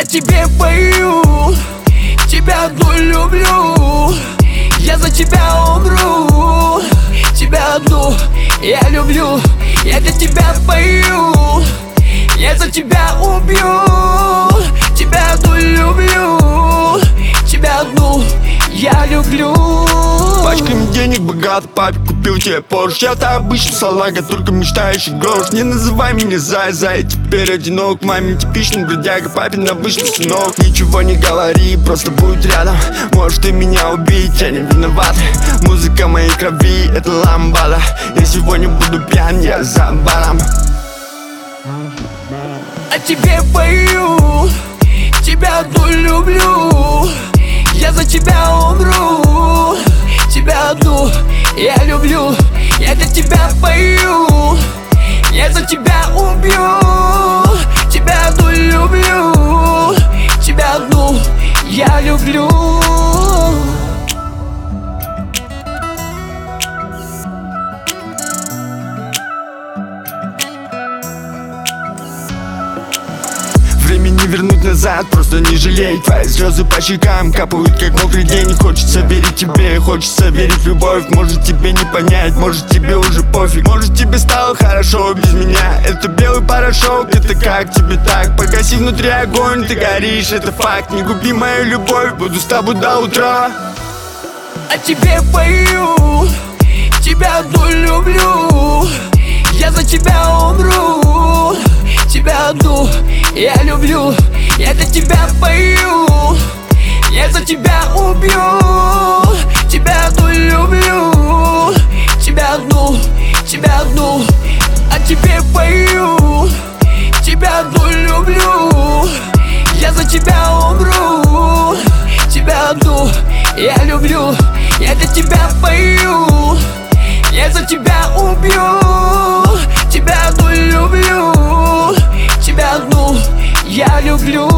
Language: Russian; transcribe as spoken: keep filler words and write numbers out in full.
тебе пою, тебя одну люблю, я за тебя умру, тебя одну я люблю, я для тебя пою, я за тебя убью, тебя одну люблю, тебя одну я люблю. Пачками денег богат, папе купил тебе Порш. Я-то обычный салага, только мечтающий грош. Не называй меня зай-зай, теперь одинок. Маме типичный бродяга, папин обычный сынок. Ничего не говори, просто будь рядом. Может ты меня убить, я не виноват. Музыка моей крови, это ламбада. Я сегодня буду пьян, я за баром. А тебе пою, тебя одну люблю, я за тебя умру, тебя одну я люблю, я для тебя пою, я за тебя убью, тебя одну люблю, тебя одну я люблю. Время не вернуть назад, просто не жалей. Твои слезы по щекам капают, как мокрый день. Хочется верить тебе, хочется верить в любовь. Может тебе не понять, может тебе уже пофиг. Может тебе стало хорошо без меня. Это белый порошок, это как тебе так? Погаси внутри огонь, ты горишь, это факт. Не губи мою любовь, буду с тобой до утра. А тебе пою, тебя одну люблю, я за тебя умру, тебя одну я люблю, я для тебя пою, я за тебя убью, тебя одну люблю, тебя одну, тебя одну. А тебе пою, тебя одну люблю, я за тебя умру, тебя одну я люблю, я для тебя пою, я за тебя убью, тебя одну люблю, тебя одну я люблю.